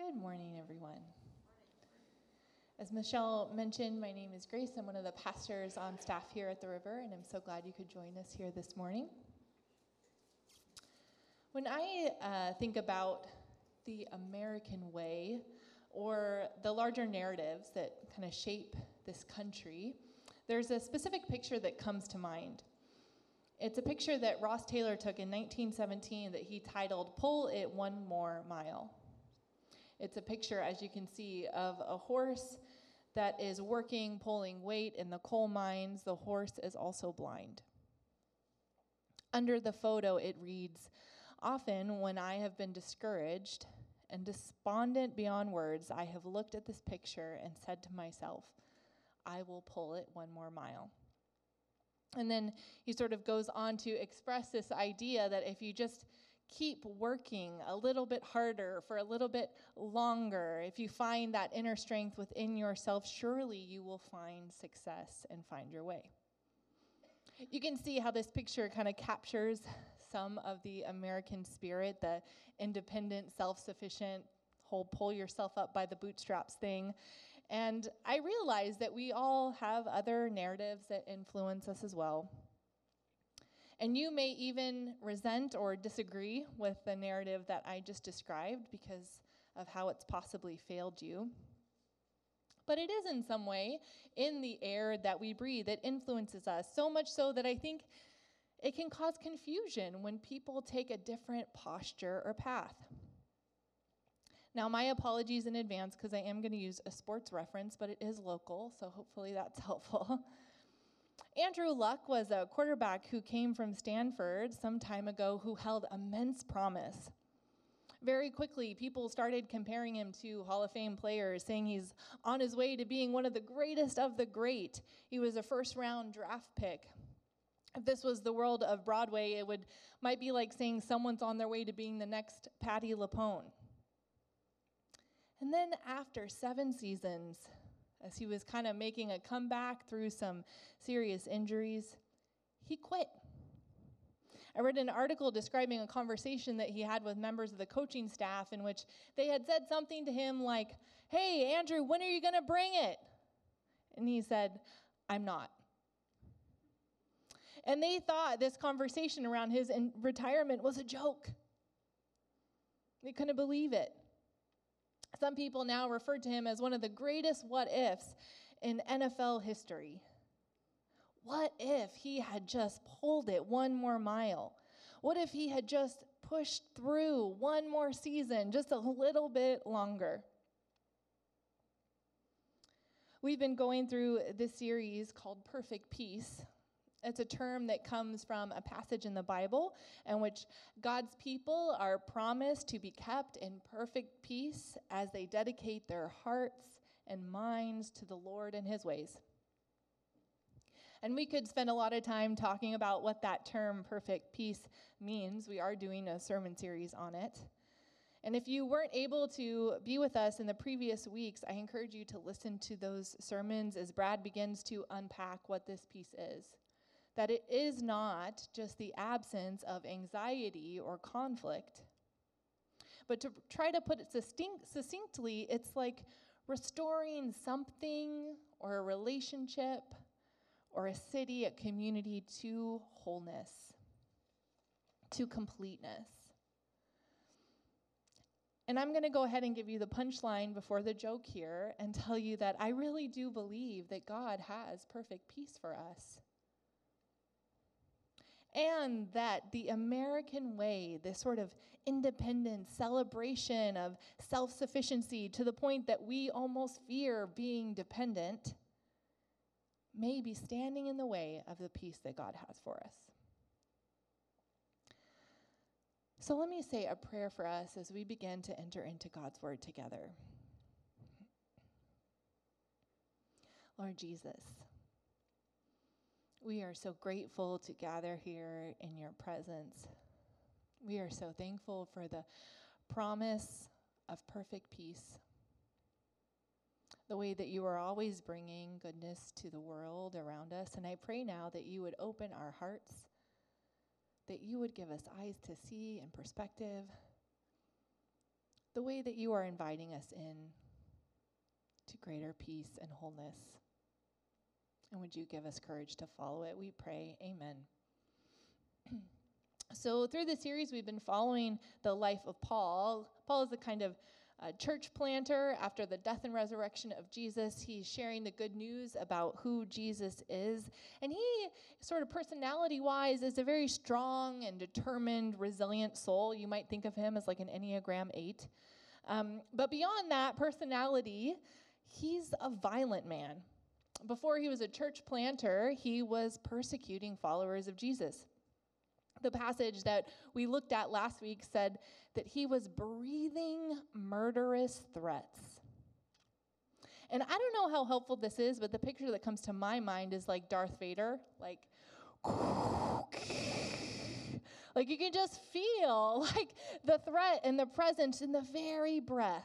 Good morning, everyone. As Michelle mentioned, my name is Grace. I'm one of the pastors on staff here at the River, and I'm so glad you could join us here this morning. When I think about the American way, or the larger narratives that kind of shape this country, there's a specific picture that comes to mind. It's a picture that Ross Taylor took in 1917 that he titled, "Pull It One More Mile." It's a picture, as you can see, of a horse that is working, pulling weight in the coal mines. The horse is also blind. Under the photo, it reads, "Often when I have been discouraged and despondent beyond words, I have looked at this picture and said to myself, I will pull it one more mile." And then he sort of goes on to express this idea that if you just keep working a little bit harder for a little bit longer, if you find that inner strength within yourself, surely you will find success and find your way. You can see how this picture kind of captures some of the American spirit, the independent, self-sufficient, whole pull yourself up by the bootstraps thing. And I realize that we all have other narratives that influence us as well. And you may even resent or disagree with the narrative that I just described because of how it's possibly failed you. But it is in some way in the air that we breathe. It influences us, so much so that I think it can cause confusion when people take a different posture or path. Now, my apologies in advance because I am going to use a sports reference, but it is local, so hopefully that's helpful. Andrew Luck was a quarterback who came from Stanford some time ago who held immense promise. Very quickly, people started comparing him to Hall of Fame players, saying he's on his way to being one of the greatest of the great. He was a first-round draft pick. If this was the world of Broadway, it might be like saying someone's on their way to being the next Patti LuPone. And then after 7 seasons, as he was kind of making a comeback through some serious injuries, he quit. I read an article describing a conversation that he had with members of the coaching staff in which they had said something to him like, "Hey, Andrew, when are you going to bring it?" And he said, "I'm not." And they thought this conversation around his retirement was a joke. They couldn't believe it. Some people now refer to him as one of the greatest what-ifs in NFL history. What if he had just pulled it one more mile? What if he had just pushed through one more season, just a little bit longer? We've been going through this series called Perfect Peace. It's a term that comes from a passage in the Bible in which God's people are promised to be kept in perfect peace as they dedicate their hearts and minds to the Lord and His ways. And we could spend a lot of time talking about what that term perfect peace means. We are doing a sermon series on it. And if you weren't able to be with us in the previous weeks, I encourage you to listen to those sermons as Brad begins to unpack what this peace is. That it is not just the absence of anxiety or conflict. But to try to put it succinctly, it's like restoring something or a relationship or a city, a community to wholeness, to completeness. And I'm going to go ahead and give you the punchline before the joke here and tell you that I really do believe that God has perfect peace for us. And that the American way, this sort of independent celebration of self-sufficiency to the point that we almost fear being dependent, may be standing in the way of the peace that God has for us. So let me say a prayer for us as we begin to enter into God's word together. Lord Jesus, we are so grateful to gather here in your presence. We are so thankful for the promise of perfect peace, the way that you are always bringing goodness to the world around us. And I pray now that you would open our hearts, that you would give us eyes to see and perspective, the way that you are inviting us in to greater peace and wholeness. And would you give us courage to follow it? We pray. Amen. So through this series, we've been following the life of Paul. Paul is a kind of church planter after the death and resurrection of Jesus. He's sharing the good news about who Jesus is. And he, sort of personality-wise, is a very strong and determined, resilient soul. You might think of him as like an Enneagram 8. But beyond that personality, he's a violent man. Before he was a church planter, he was persecuting followers of Jesus. The passage that we looked at last week said that he was breathing murderous threats. And I don't know how helpful this is, but the picture that comes to my mind is like Darth Vader, like you can just feel like the threat and the presence in the very breath.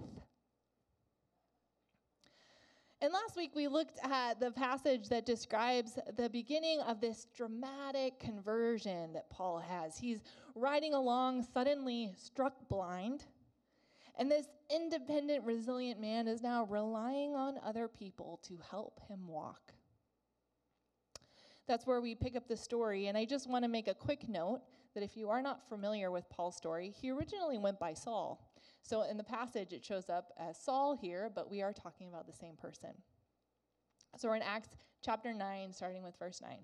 And last week we looked at the passage that describes the beginning of this dramatic conversion that Paul has. He's riding along, suddenly struck blind, and this independent, resilient man is now relying on other people to help him walk. That's where we pick up the story, and I just want to make a quick note that if you are not familiar with Paul's story, he originally went by Saul. So in the passage, it shows up as Saul here, but we are talking about the same person. So we're in Acts chapter 9, starting with verse 9.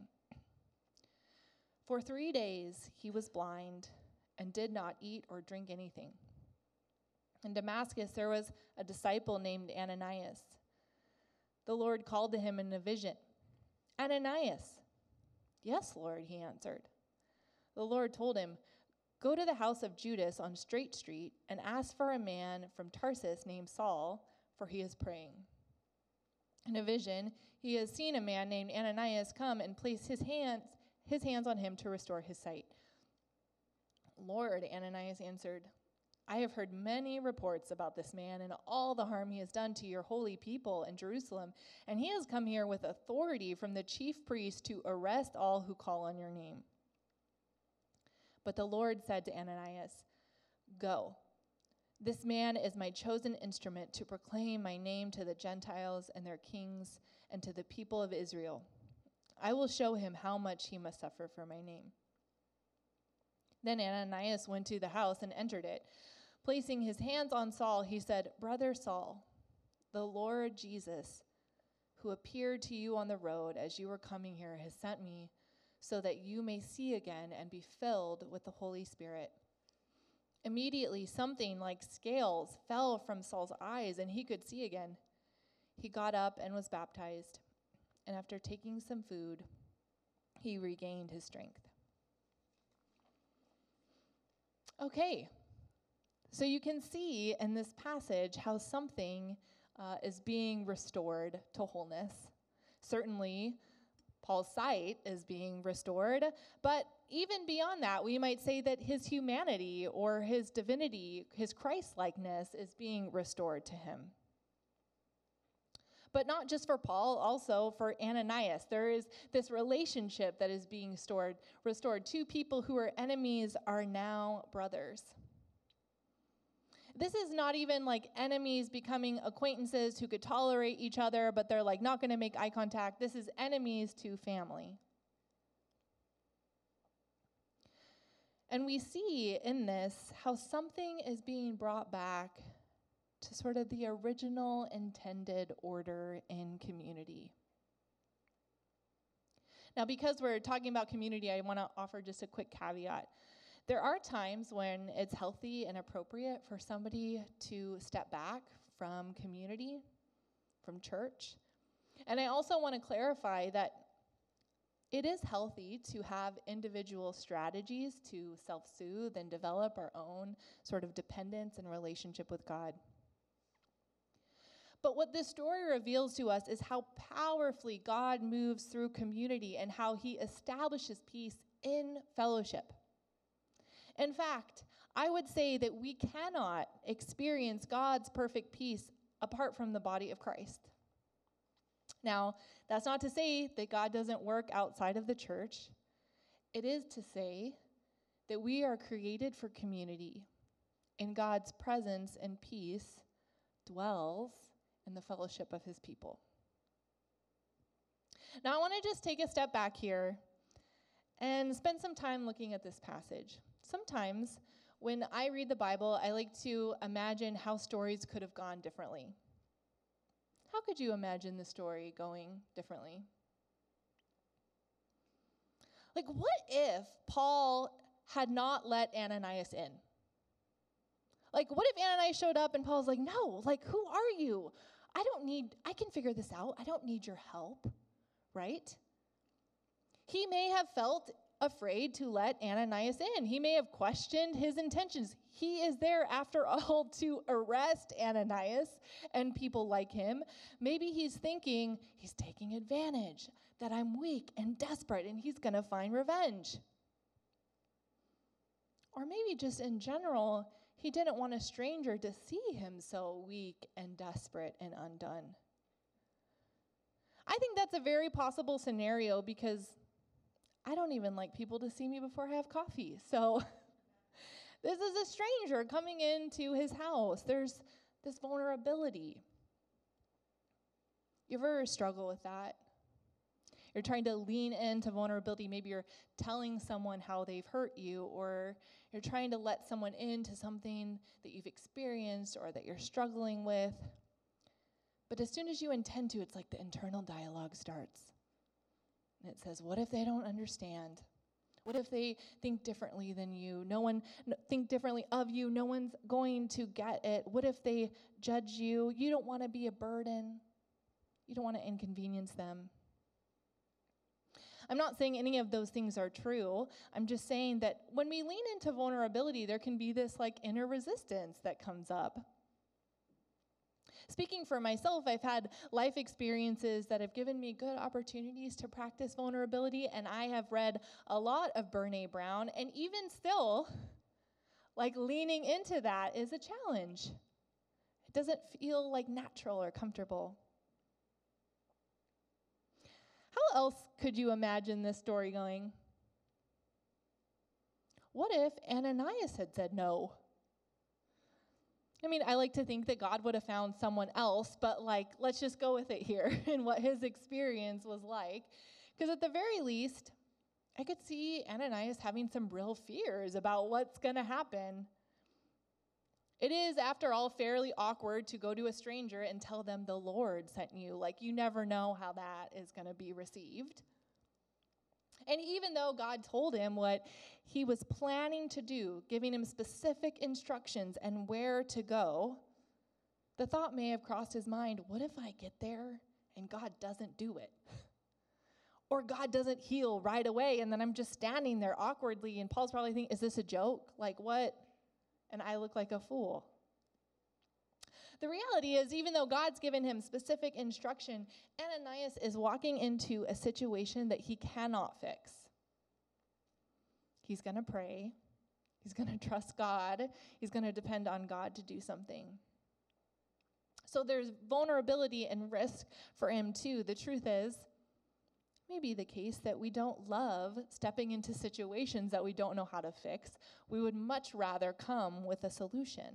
For 3 days he was blind and did not eat or drink anything. In Damascus there was a disciple named Ananias. The Lord called to him in a vision, Ananias. Yes, Lord, he answered. The Lord told him, go to the house of Judas on Straight Street and ask for a man from Tarsus named Saul, for he is praying. In a vision, he has seen a man named Ananias come and place his hands on him to restore his sight. Lord, Ananias answered, I have heard many reports about this man and all the harm he has done to your holy people in Jerusalem, and he has come here with authority from the chief priest to arrest all who call on your name. But the Lord said to Ananias, go. This man is my chosen instrument to proclaim my name to the Gentiles and their kings and to the people of Israel. I will show him how much he must suffer for my name. Then Ananias went to the house and entered it. Placing his hands on Saul, he said, Brother Saul, the Lord Jesus, who appeared to you on the road as you were coming here, has sent me so that you may see again and be filled with the Holy Spirit. Immediately, something like scales fell from Saul's eyes, and he could see again. He got up and was baptized, and after taking some food, he regained his strength. Okay, so you can see in this passage how something is being restored to wholeness. Certainly, Paul's sight is being restored, but even beyond that, we might say that his humanity or his divinity, his Christ-likeness is being restored to him. But not just for Paul, also for Ananias. There is this relationship that is being restored. Two people who were enemies are now brothers. This is not even like enemies becoming acquaintances who could tolerate each other, but they're like not going to make eye contact. This is enemies to family. And we see in this how something is being brought back to sort of the original intended order in community. Now, because we're talking about community, I want to offer just a quick caveat. There are times when it's healthy and appropriate for somebody to step back from community, from church. And I also want to clarify that it is healthy to have individual strategies to self-soothe and develop our own sort of dependence and relationship with God. But what this story reveals to us is how powerfully God moves through community and how he establishes peace in fellowship. In fact, I would say that we cannot experience God's perfect peace apart from the body of Christ. Now, that's not to say that God doesn't work outside of the church. It is to say that we are created for community, in God's presence and peace, dwells in the fellowship of his people. Now, I want to just take a step back here and spend some time looking at this passage. Sometimes when I read the Bible, I like to imagine how stories could have gone differently. How could you imagine the story going differently? Like, what if Paul had not let Ananias in? Like, what if Ananias showed up and Paul's like, no, like, who are you? I can figure this out. I don't need your help, right? He may have felt afraid to let Ananias in. He may have questioned his intentions. He is there, after all, to arrest Ananias and people like him. Maybe he's thinking he's taking advantage, that I'm weak and desperate, and he's going to find revenge. Or maybe just in general, he didn't want a stranger to see him so weak and desperate and undone. I think that's a very possible scenario because I don't even like people to see me before I have coffee. So this is a stranger coming into his house. There's this vulnerability. You ever struggle with that? You're trying to lean into vulnerability. Maybe you're telling someone how they've hurt you, or you're trying to let someone into something that you've experienced or that you're struggling with. But as soon as you intend to, it's like the internal dialogue starts. And it says, what if they don't understand? What if they think differently than you? Think differently of you. No one's going to get it. What if they judge you? You don't want to be a burden. You don't want to inconvenience them. I'm not saying any of those things are true. I'm just saying that when we lean into vulnerability, there can be this like inner resistance that comes up. Speaking for myself, I've had life experiences that have given me good opportunities to practice vulnerability, and I have read a lot of Brené Brown, and even still, like leaning into that is a challenge. It doesn't feel like natural or comfortable. How else could you imagine this story going? What if Ananias had said no? I mean, I like to think that God would have found someone else, but let's just go with it here and what his experience was like. Because at the very least, I could see Ananias having some real fears about what's going to happen. It is, after all, fairly awkward to go to a stranger and tell them the Lord sent you. Like, you never know how that is going to be received. And even though God told him what he was planning to do, giving him specific instructions and where to go, the thought may have crossed his mind, what if I get there and God doesn't do it? Or God doesn't heal right away, and then I'm just standing there awkwardly, and Paul's probably thinking, is this a joke? Like, what? And I look like a fool. The reality is, even though God's given him specific instruction, Ananias is walking into a situation that he cannot fix. He's going to pray. He's going to trust God. He's going to depend on God to do something. So there's vulnerability and risk for him too. The truth is, it may be the case that we don't love stepping into situations that we don't know how to fix. We would much rather come with a solution.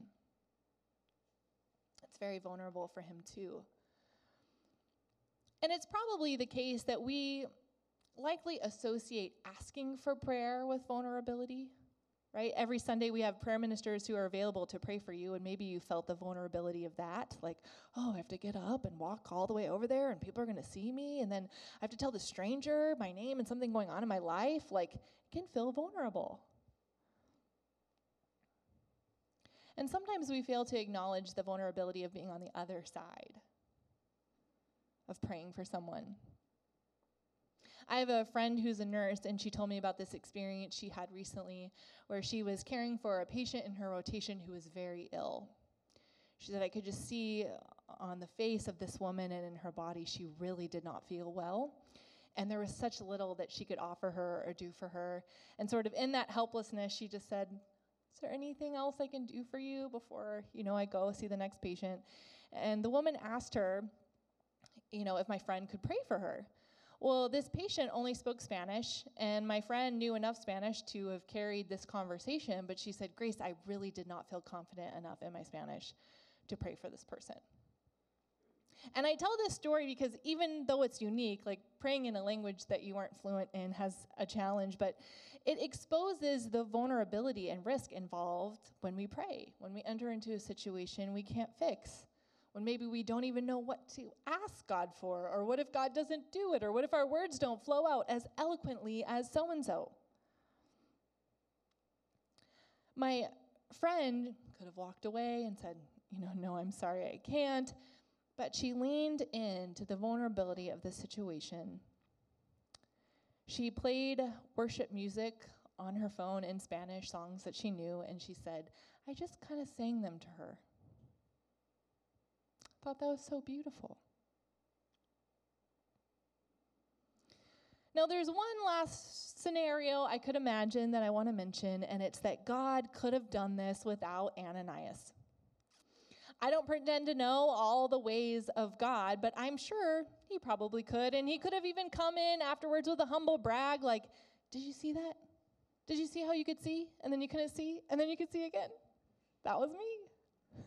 It's very vulnerable for him too. And it's probably the case that we likely associate asking for prayer with vulnerability, right? Every Sunday we have prayer ministers who are available to pray for you, and maybe you felt the vulnerability of that, like, oh, I have to get up and walk all the way over there, and people are going to see me, and then I have to tell the stranger my name and something going on in my life. Like, it can feel vulnerable. And sometimes we fail to acknowledge the vulnerability of being on the other side of praying for someone. I have a friend who's a nurse, and she told me about this experience she had recently where she was caring for a patient in her rotation who was very ill. She said, I could just see on the face of this woman and in her body, she really did not feel well. And there was such little that she could offer her or do for her. And sort of in that helplessness, she just said, is there anything else I can do for you before, I go see the next patient? And the woman asked her, if my friend could pray for her. Well, this patient only spoke Spanish, and my friend knew enough Spanish to have carried this conversation, but she said, Grace, I really did not feel confident enough in my Spanish to pray for this person. And I tell this story because even though it's unique, like praying in a language that you aren't fluent in has a challenge, but it exposes the vulnerability and risk involved when we pray, when we enter into a situation we can't fix, when maybe we don't even know what to ask God for, or what if God doesn't do it, or what if our words don't flow out as eloquently as so-and-so. My friend could have walked away and said, no, I'm sorry, I can't. But she leaned into the vulnerability of the situation. She played worship music on her phone in Spanish, songs that she knew, and she said, I just kind of sang them to her. I thought that was so beautiful. Now, there's one last scenario I could imagine that I want to mention, and it's that God could have done this without Ananias. I don't pretend to know all the ways of God, but I'm sure he probably could. And he could have even come in afterwards with a humble brag like, did you see that? Did you see how you could see? And then you couldn't see? And then you could see again? That was me.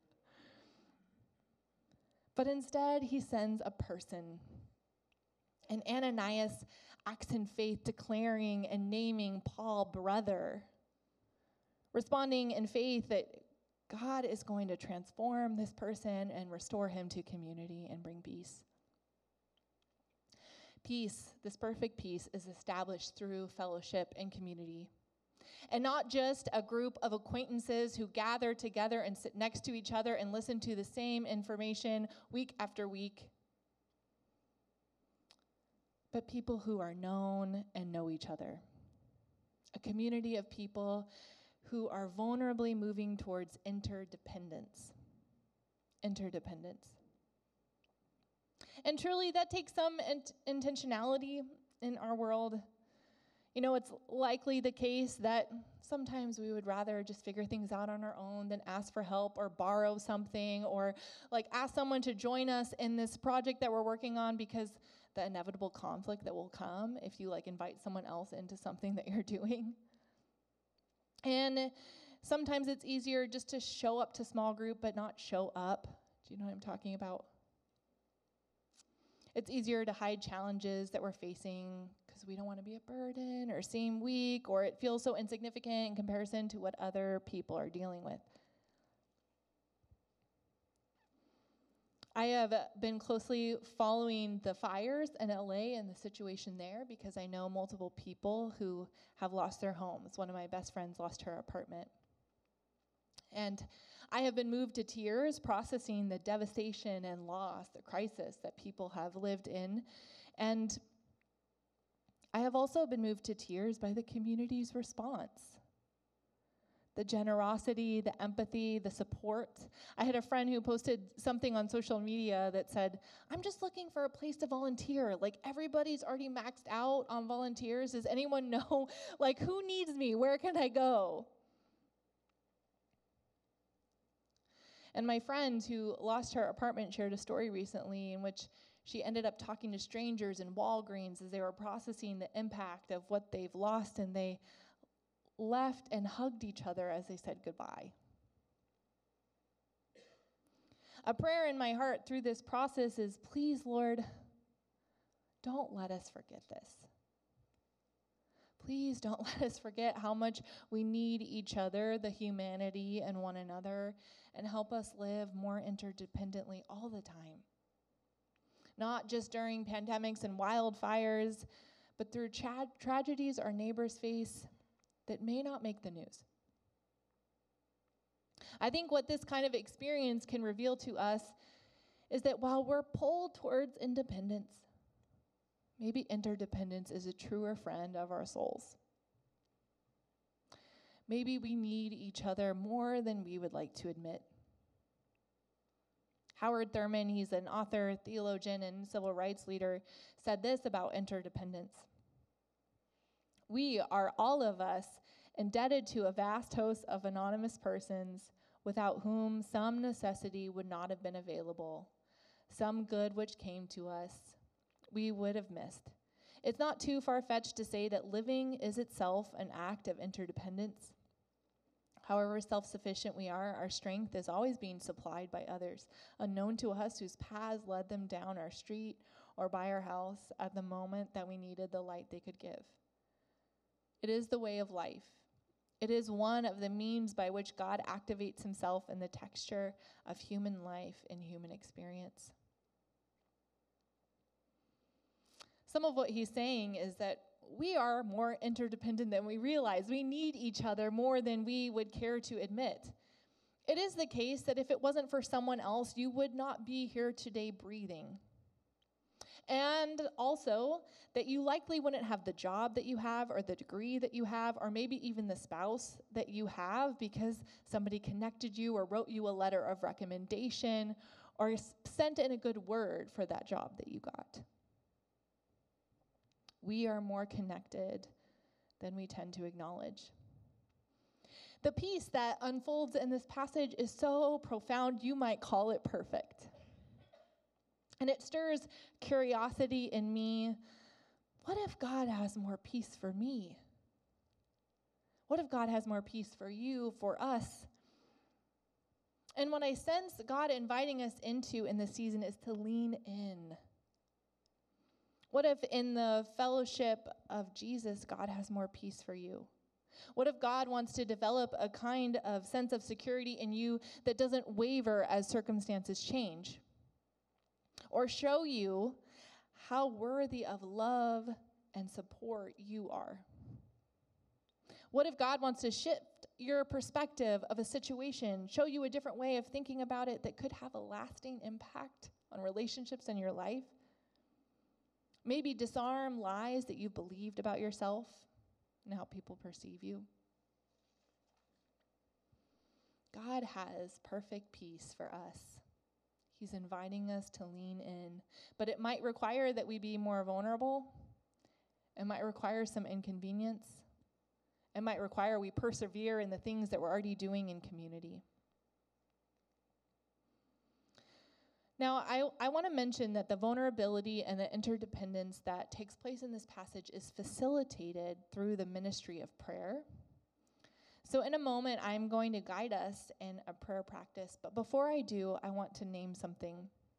But instead, he sends a person. And Ananias acts in faith, declaring and naming Paul brother, responding in faith that God is going to transform this person and restore him to community and bring peace. Peace, this perfect peace, is established through fellowship and community. And not just a group of acquaintances who gather together and sit next to each other and listen to the same information week after week, but people who are known and know each other. A community of people who are vulnerably moving towards interdependence. Interdependence. And truly, that takes some intentionality in our world. It's likely the case that sometimes we would rather just figure things out on our own than ask for help or borrow something or ask someone to join us in this project that we're working on, because the inevitable conflict that will come if you invite someone else into something that you're doing. And sometimes it's easier just to show up to small group but not show up. Do you know what I'm talking about? It's easier to hide challenges that we're facing because we don't want to be a burden or seem weak, or it feels so insignificant in comparison to what other people are dealing with. I have been closely following the fires in LA and the situation there because I know multiple people who have lost their homes. One of my best friends lost her apartment. And I have been moved to tears processing the devastation and loss, the crisis that people have lived in. And I have also been moved to tears by the community's response. The generosity, the empathy, the support. I had a friend who posted something on social media that said, I'm just looking for a place to volunteer. Everybody's already maxed out on volunteers. Does anyone know, who needs me? Where can I go? And my friend who lost her apartment shared a story recently in which she ended up talking to strangers in Walgreens as they were processing the impact of what they've lost, and they left and hugged each other as they said goodbye. A prayer in my heart through this process is, please, Lord, don't let us forget this. Please don't let us forget how much we need each other, the humanity and one another, and help us live more interdependently all the time. Not just during pandemics and wildfires, but through tragedies our neighbors face that may not make the news. I think what this kind of experience can reveal to us is that while we're pulled towards independence, maybe interdependence is a truer friend of our souls. Maybe we need each other more than we would like to admit. Howard Thurman, he's an author, theologian, and civil rights leader, said this about interdependence. We are, all of us, indebted to a vast host of anonymous persons without whom some necessity would not have been available, some good which came to us we would have missed. It's not too far-fetched to say that living is itself an act of interdependence. However self-sufficient we are, our strength is always being supplied by others, unknown to us, whose paths led them down our street or by our house at the moment that we needed the light they could give. It is the way of life. It is one of the means by which God activates himself in the texture of human life and human experience. Some of what he's saying is that we are more interdependent than we realize. We need each other more than we would care to admit. It is the case that if it wasn't for someone else, you would not be here today breathing. And also that you likely wouldn't have the job that you have or the degree that you have or maybe even the spouse that you have because somebody connected you or wrote you a letter of recommendation or sent in a good word for that job that you got. We are more connected than we tend to acknowledge. The peace that unfolds in this passage is so profound, you might call it perfect. And it stirs curiosity in me. What if God has more peace for me? What if God has more peace for you, for us? And what I sense God inviting us into in this season is to lean in. What if in the fellowship of Jesus, God has more peace for you? What if God wants to develop a kind of sense of security in you that doesn't waver as circumstances change? Or show you how worthy of love and support you are? What if God wants to shift your perspective of a situation, show you a different way of thinking about it that could have a lasting impact on relationships in your life? Maybe disarm lies that you've believed about yourself and how people perceive you. God has perfect peace for us. He's inviting us to lean in, but it might require that we be more vulnerable. It might require some inconvenience. It might require we persevere in the things that we're already doing in community. Now, I want to mention that the vulnerability and the interdependence that takes place in this passage is facilitated through the ministry of prayer. So in a moment, I'm going to guide us in a prayer practice. But before I do, I want to name something.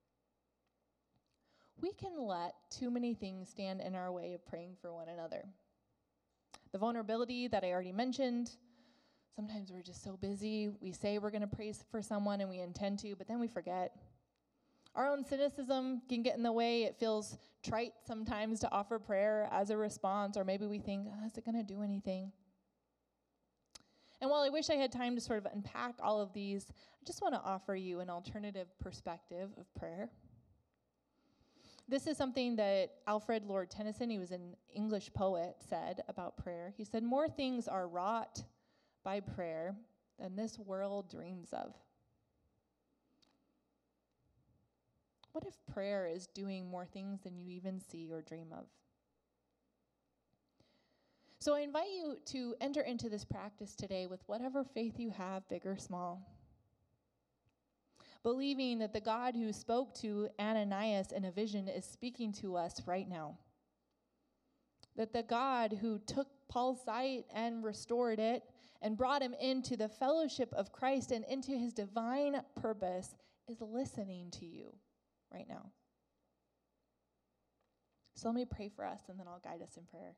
We can let too many things stand in our way of praying for one another. The vulnerability that I already mentioned. Sometimes we're just so busy. We say we're going to pray for someone and we intend to, but then we forget. Our own cynicism can get in the way. It feels trite sometimes to offer prayer as a response, or maybe we think, is it going to do anything? And while I wish I had time to sort of unpack all of these, I just want to offer you an alternative perspective of prayer. This is something that Alfred Lord Tennyson, he was an English poet, said about prayer. He said, "More things are wrought by prayer than this world dreams of." What if prayer is doing more things than you even see or dream of? So I invite you to enter into this practice today with whatever faith you have, big or small. Believing that the God who spoke to Ananias in a vision is speaking to us right now. That the God who took Paul's sight and restored it and brought him into the fellowship of Christ and into his divine purpose is listening to you right now. So let me pray for us and then I'll guide us in prayer.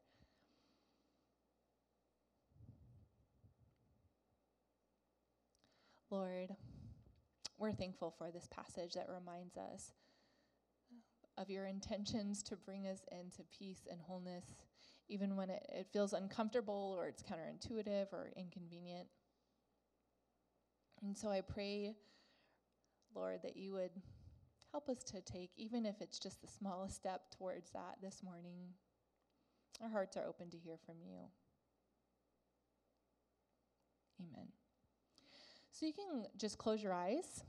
Lord, we're thankful for this passage that reminds us of your intentions to bring us into peace and wholeness, even when it feels uncomfortable or it's counterintuitive or inconvenient. And so I pray, Lord, that you would help us to take, even if it's just the smallest step towards that this morning. Our hearts are open to hear from you. Amen. So you can just close your eyes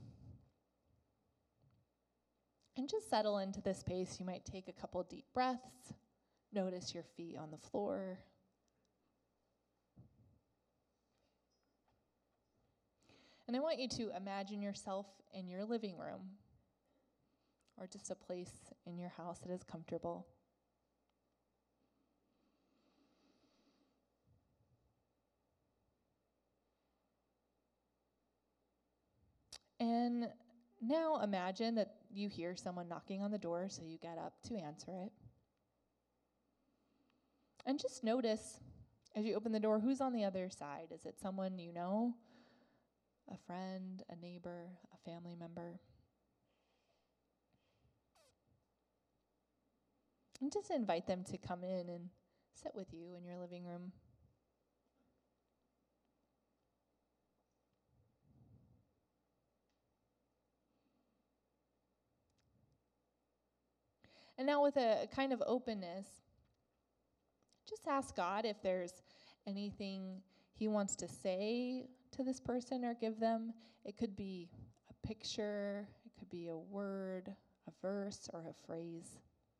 and just settle into this space. You might take a couple deep breaths. Notice your feet on the floor. And I want you to imagine yourself in your living room or just a place in your house that is comfortable. And now imagine that you hear someone knocking on the door, so you get up to answer it. And just notice, as you open the door, who's on the other side? Is it someone you know? A friend, a neighbor, a family member? And just invite them to come in and sit with you in your living room. And now with a kind of openness, just ask God if there's anything he wants to say to this person or give them. It could be a picture, it could be a word, a verse, or a phrase.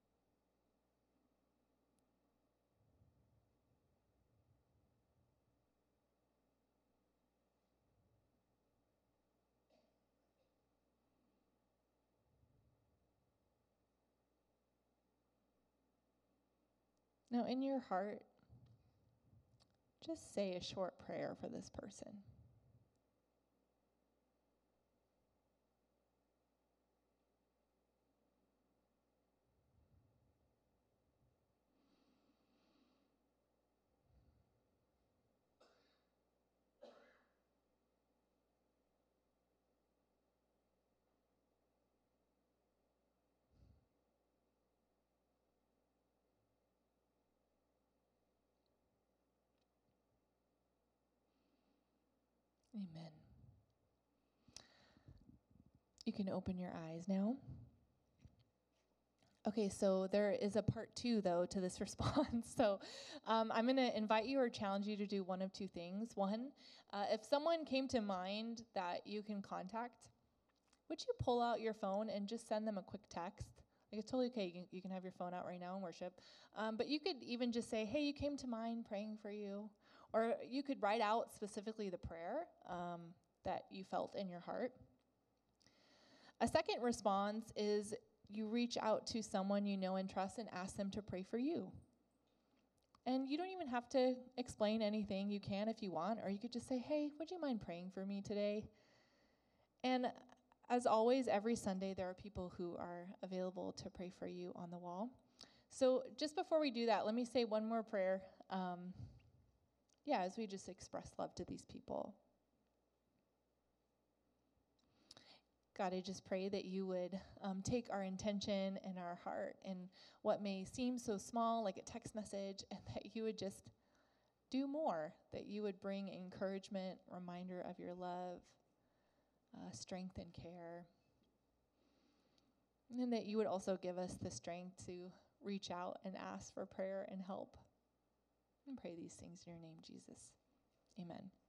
Now, in your heart, just say a short prayer for this person. Amen. You can open your eyes now. Okay, so there is a part 2, though, to this response. So I'm going to invite you or challenge you to do one of two things. One, if someone came to mind that you can contact, would you pull out your phone and just send them a quick text? Like, it's totally okay. You can have your phone out right now in worship. But you could even just say, hey, you came to mind, praying for you. Or you could write out specifically the prayer that you felt in your heart. A second response is you reach out to someone you know and trust and ask them to pray for you. And you don't even have to explain anything. You can if you want, or you could just say, hey, would you mind praying for me today? And as always, every Sunday there are people who are available to pray for you on the wall. So just before we do that, let me say one more prayer. As we just express love to these people. God, I just pray that you would take our intention and our heart and what may seem so small, like a text message, and that you would just do more, that you would bring encouragement, reminder of your love, strength and care, and that you would also give us the strength to reach out and ask for prayer and help. And pray these things in your name, Jesus. Amen.